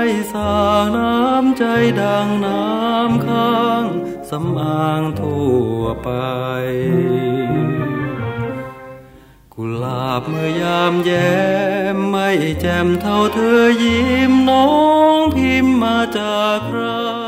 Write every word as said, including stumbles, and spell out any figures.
สางน้ำใจดังน้ำค้างสำอางทั่วไปกุหลาบเมื่อยามแย้มไม่แจ่มเท่าเธอยิ้มน้องพิมพ์มาจากใคร